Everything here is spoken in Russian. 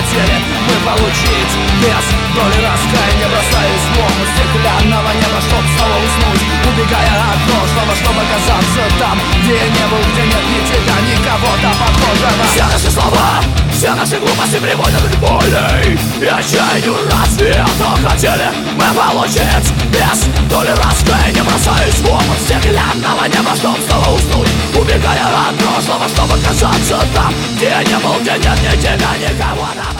хотели мы получить без доли раскаяния, бросаясь в омут стеклянного неба, чтоб снова уснуть, убегая от прошлого, чтобы оказаться там, где я не был, где нет ни тебя, ни кого-то похожего. Все наши слова, все наши глупости приводят к боли и отчаянию. Разве это хотели мы получить без доли раскаяния, бросаясь в омут стеклянного неба, чтоб снова уснуть, убегая от прошлого, чтобы оказаться там, где я не был, где нет ни тебя, ни кого-то.